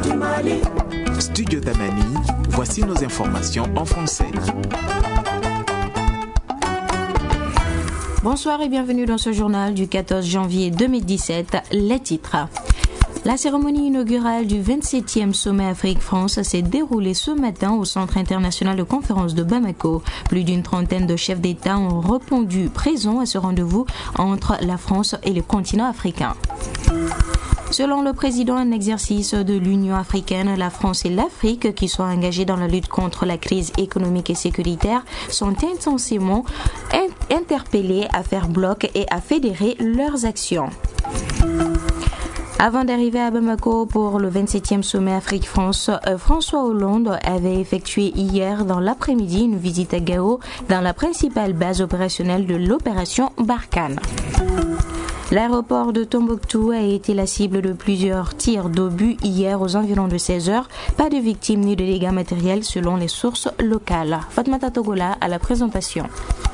du Mali. Studio Tamani, voici nos informations en français. Bonsoir et bienvenue dans ce journal du 14 janvier 2017. Les titres. La cérémonie inaugurale du 27e sommet Afrique-France s'est déroulée ce matin au Centre international de conférence de Bamako. Plus d'une trentaine de chefs d'État ont répondu présents à ce rendez-vous entre la France et le continent africain. Selon le président en exercice de l'Union africaine, la France et l'Afrique, qui sont engagés dans la lutte contre la crise économique et sécuritaire, sont intensément interpellés à faire bloc et à fédérer leurs actions. Avant d'arriver à Bamako pour le 27e sommet Afrique-France, François Hollande avait effectué hier dans l'après-midi une visite à Gao, dans la principale base opérationnelle de l'opération Barkhane. L'aéroport de Tombouctou a été la cible de plusieurs tirs d'obus hier aux environs de 16 heures. Pas de victimes ni de dégâts matériels selon les sources locales. Fatmata Togola à la présentation.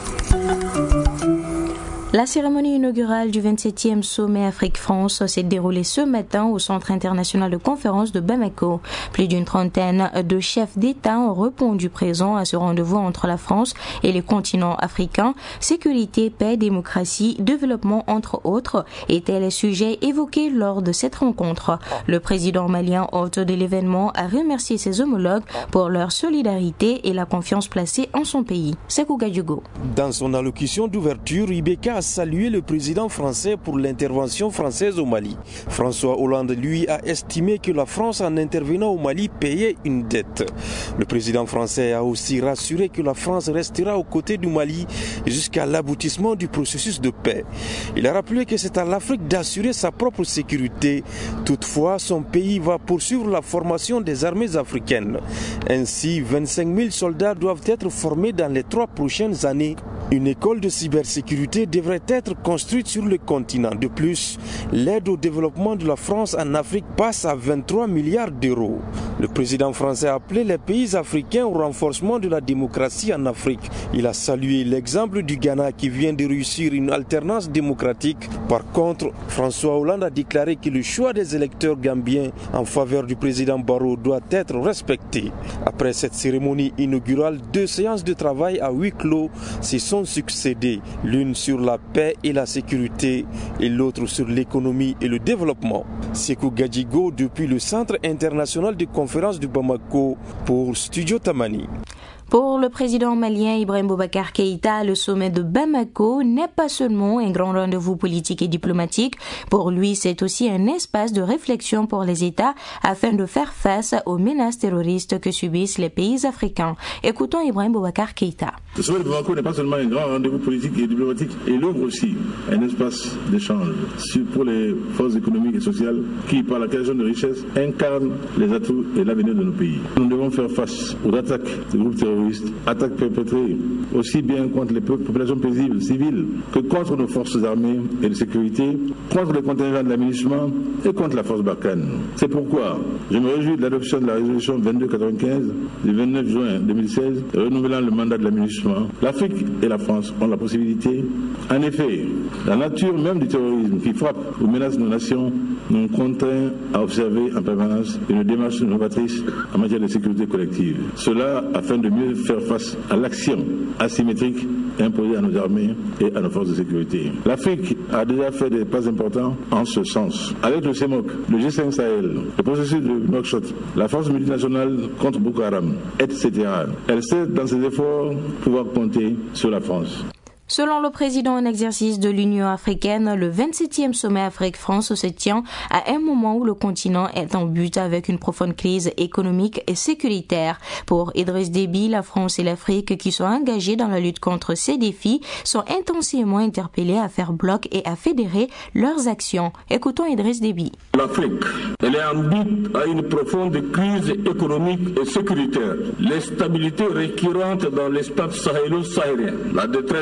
La cérémonie inaugurale du 27e sommet Afrique-France s'est déroulée ce matin au Centre international de conférence de Bamako. Plus d'une trentaine de chefs d'État ont répondu présents à ce rendez-vous entre la France et les continents africains. Sécurité, paix, démocratie, développement, entre autres, étaient les sujets évoqués lors de cette rencontre. Le président malien, hôte de l'événement, a remercié ses homologues pour leur solidarité et la confiance placée en son pays. Sekou Gadjugo. Dans son allocution d'ouverture, Ibeka a salué le président français pour l'intervention française au Mali. François Hollande, lui, a estimé que la France, en intervenant au Mali, payait une dette. Le président français a aussi rassuré que la France restera aux côtés du Mali jusqu'à l'aboutissement du processus de paix. Il a rappelé que c'est à l'Afrique d'assurer sa propre sécurité. Toutefois, son pays va poursuivre la formation des armées africaines. Ainsi, 25 000 soldats doivent être formés dans les 3 prochaines années. Une école de cybersécurité devrait être construite sur le continent. De plus, l'aide au développement de la France en Afrique passe à 23 milliards d'euros. Le président français a appelé les pays africains au renforcement de la démocratie en Afrique. Il a salué l'exemple du Ghana qui vient de réussir une alternance démocratique. Par contre, François Hollande a déclaré que le choix des électeurs gambiens en faveur du président Barrow doit être respecté. Après cette cérémonie inaugurale, 2 séances de travail à huis clos se sont succédées, l'une sur la paix et la sécurité et l'autre sur l'économie et le développement. Sekou Gadjigo depuis le Centre international de conférence de Bamako pour Studio Tamani. Pour le président malien Ibrahim Boubacar Keïta, le sommet de Bamako n'est pas seulement un grand rendez-vous politique et diplomatique. Pour lui, c'est aussi un espace de réflexion pour les États afin de faire face aux menaces terroristes que subissent les pays africains. Écoutons Ibrahim Boubacar Keïta. Le sommet de Bamako n'est pas seulement un grand rendez-vous politique et diplomatique, il ouvre aussi un espace d'échange pour les forces économiques et sociales qui, par la création de richesses, incarnent les atouts et l'avenir de nos pays. Nous devons faire face aux attaques des groupes terroristes, attaques perpétrées aussi bien contre les populations paisibles, civiles, que contre nos forces armées et de sécurité, contre les contingents de l'aménagement et contre la force Barkhane. C'est pourquoi je me réjouis de l'adoption de la résolution 2295 du 29 juin 2016 renouvelant le mandat de l'aménagement. L'Afrique et la France ont la possibilité. En effet, la nature même du terrorisme qui frappe ou menace nos nations nous contraint à observer en permanence une démarche novatrice en matière de sécurité collective. Cela afin de mieux faire face à l'action asymétrique imposée à nos armées et à nos forces de sécurité. L'Afrique a déjà fait des pas importants en ce sens. Avec le CEMOC, le G5 Sahel, le processus de Nouakchott, la force multinationale contre Boko Haram, etc. Elle sait dans ses efforts pouvoir compter sur la France. Selon le président en exercice de l'Union africaine, le 27e sommet Afrique-France se tient à un moment où le continent est en butte avec une profonde crise économique et sécuritaire. Pour Idriss Déby, la France et l'Afrique qui sont engagés dans la lutte contre ces défis sont intensément interpellés à faire bloc et à fédérer leurs actions. Écoutons Idriss Déby. L'Afrique, elle est en butte à une profonde crise économique et sécuritaire. L'instabilité récurrente dans l'espace sahélo-sahélien, la détresse humanitaire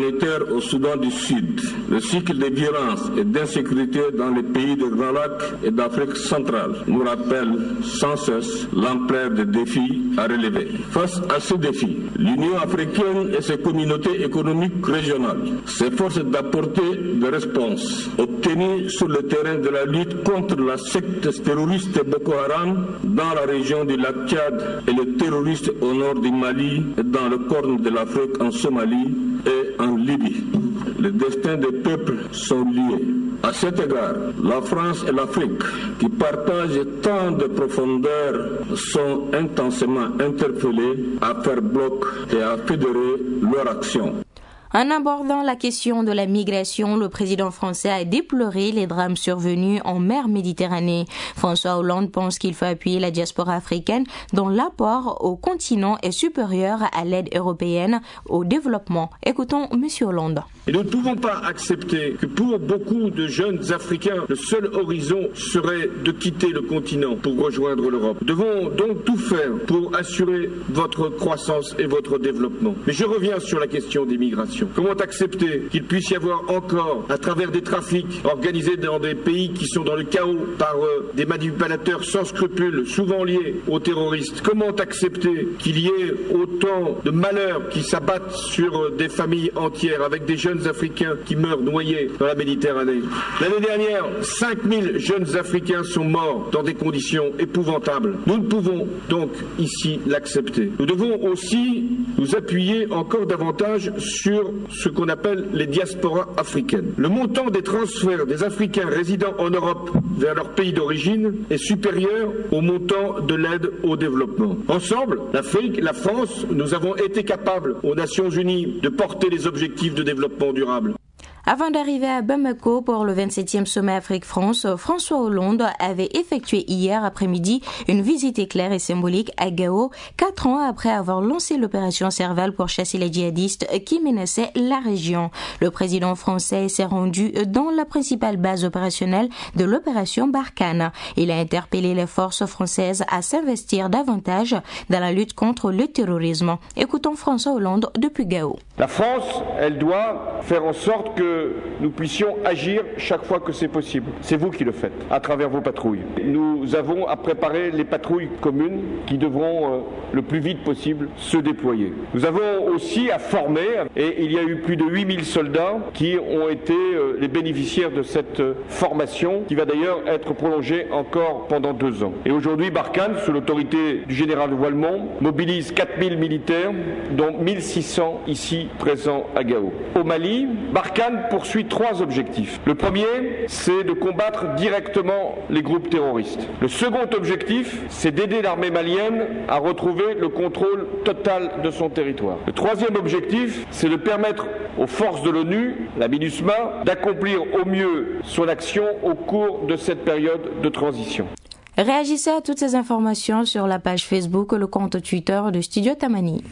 humanitaire au Soudan du Sud, le cycle de violence et d'insécurité dans les pays de Grand Lac et d'Afrique centrale nous rappelle sans cesse l'ampleur des défis à relever. Face à ces défis, l'Union africaine et ses communautés économiques régionales s'efforcent d'apporter des réponses obtenues sur le terrain de la lutte contre la secte terroriste Boko Haram dans la région du lac Tchad et le terroriste au nord du Mali et dans le corne de l'Afrique en Somalie et en Libye. Les destins des peuples sont liés. À cet égard, la France et l'Afrique, qui partagent tant de profondeur, sont intensément interpellées à faire bloc et à fédérer leur action. En abordant la question de la migration, le président français a déploré les drames survenus en mer Méditerranée. François Hollande pense qu'il faut appuyer la diaspora africaine dont l'apport au continent est supérieur à l'aide européenne au développement. Écoutons M. Hollande. Et nous ne pouvons pas accepter que pour beaucoup de jeunes Africains, le seul horizon serait de quitter le continent pour rejoindre l'Europe. Nous devons donc tout faire pour assurer votre croissance et votre développement. Mais je reviens sur la question des migrations. Comment accepter qu'il puisse y avoir encore, à travers des trafics organisés dans des pays qui sont dans le chaos par des manipulateurs sans scrupules, souvent liés aux terroristes, comment accepter qu'il y ait autant de malheurs qui s'abattent sur des familles entières avec des jeunes Africains qui meurent noyés dans la Méditerranée? L'année dernière, 5000 jeunes Africains sont morts dans des conditions épouvantables. Nous ne pouvons donc ici l'accepter. Nous devons aussi nous appuyer encore davantage sur ce qu'on appelle les diasporas africaines. Le montant des transferts des Africains résidant en Europe vers leur pays d'origine est supérieur au montant de l'aide au développement. Ensemble, l'Afrique, la France, nous avons été capables aux Nations Unies de porter les objectifs de développement durable. Avant d'arriver à Bamako pour le 27e sommet Afrique-France, François Hollande avait effectué hier après-midi une visite éclair et symbolique à Gao, 4 ans après avoir lancé l'opération Serval pour chasser les djihadistes qui menaçaient la région. Le président français s'est rendu dans la principale base opérationnelle de l'opération Barkhane. Il a interpellé les forces françaises à s'investir davantage dans la lutte contre le terrorisme. Écoutons François Hollande depuis Gao. La France, elle doit faire en sorte que nous puissions agir chaque fois que c'est possible. C'est vous qui le faites, à travers vos patrouilles. Nous avons à préparer les patrouilles communes qui devront le plus vite possible se déployer. Nous avons aussi à former, et il y a eu plus de 8000 soldats qui ont été les bénéficiaires de cette formation, qui va d'ailleurs être prolongée encore pendant 2 ans. Et aujourd'hui, Barkhane, sous l'autorité du général Voilemont, mobilise 4000 militaires, dont 1600 ici présents à Gao. Au Mali, Barkhane poursuit 3 objectifs. Le premier, c'est de combattre directement les groupes terroristes. Le second objectif, c'est d'aider l'armée malienne à retrouver le contrôle total de son territoire. Le troisième objectif, c'est de permettre aux forces de l'ONU, la MINUSMA, d'accomplir au mieux son action au cours de cette période de transition. Réagissez à toutes ces informations sur la page Facebook ou le compte Twitter de Studio Tamani.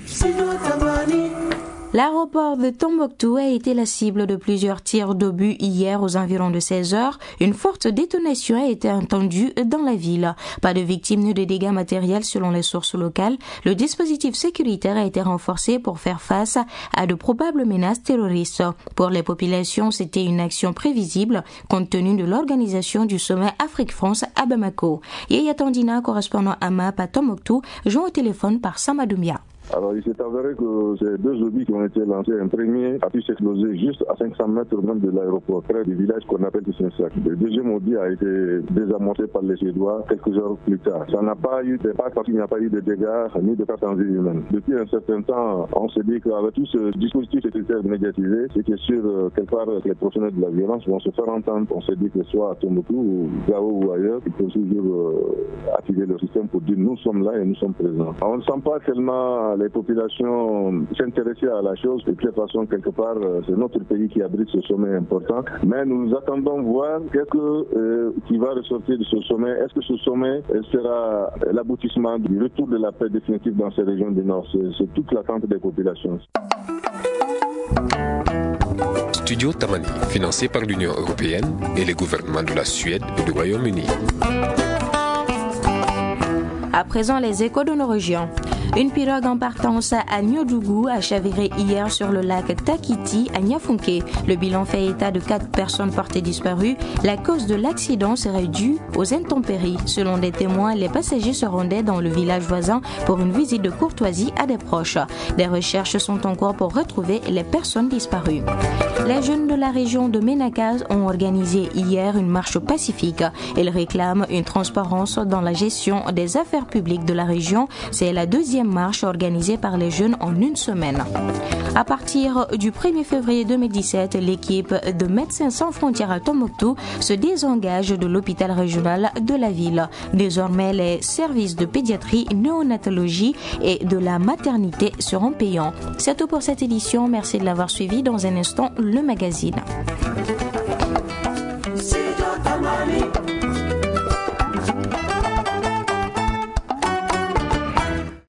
L'aéroport de Tombouctou a été la cible de plusieurs tirs d'obus hier aux environs de 16 heures. Une forte détonation a été entendue dans la ville. Pas de victimes ni de dégâts matériels selon les sources locales. Le dispositif sécuritaire a été renforcé pour faire face à de probables menaces terroristes. Pour les populations, c'était une action prévisible compte tenu de l'organisation du sommet Afrique-France à Bamako. Yaya Tandina, correspondant à MAP à Tombouctou, joint au téléphone par Samadoumbia. Alors il s'est avéré que ces 2 obus qui ont été lancés, un premier a pu s'exploser juste à 500 mètres même de l'aéroport, près du village qu'on appelle Tissensac. Le deuxième obus a été désamorcé par les Suédois quelques heures plus tard. Ça n'a pas eu d'impact parce qu'il n'y a pas eu de dégâts ni de pertes en vie humaine. Depuis un certain temps, on se dit qu'avec tout ce dispositif sécuritaire médiatisé, c'est que sur quelque part les professionnels de la violence vont se faire entendre. On se dit que soit à Tombouctou ou Gao ou ailleurs, ils peuvent toujours activer le système pour dire nous sommes là et nous sommes présents. On ne sent pas tellement les populations s'intéresser à la chose. De toute façon, quelque part, c'est notre pays qui abrite ce sommet important. Mais nous attendons voir qu'est-ce qui va ressortir de ce sommet. Est-ce que ce sommet sera l'aboutissement du retour de la paix définitive dans ces régions du Nord? C'est toute l'attente des populations. Studio Tamani, financé par l'Union européenne et les gouvernements de la Suède et du Royaume-Uni. À présent, les échos de nos régions. Une pirogue en partance à Nyodougou a chaviré hier sur le lac Takiti à Niafunke. Le bilan fait état de 4 personnes portées disparues. La cause de l'accident serait due aux intempéries. Selon des témoins, les passagers se rendaient dans le village voisin pour une visite de courtoisie à des proches. Des recherches sont en cours pour retrouver les personnes disparues. Les jeunes de la région de Ménakaz ont organisé hier une marche pacifique. Ils réclament une transparence dans la gestion des affaires publiques de la région. C'est la deuxième marche organisée par les jeunes en une semaine. À partir du 1er février 2017, l'équipe de Médecins sans frontières à Tombouctou se désengage de l'hôpital régional de la ville. Désormais, les services de pédiatrie, néonatologie et de la maternité seront payants. C'est tout pour cette édition. Merci de l'avoir suivi. Dans un instant, le magazine.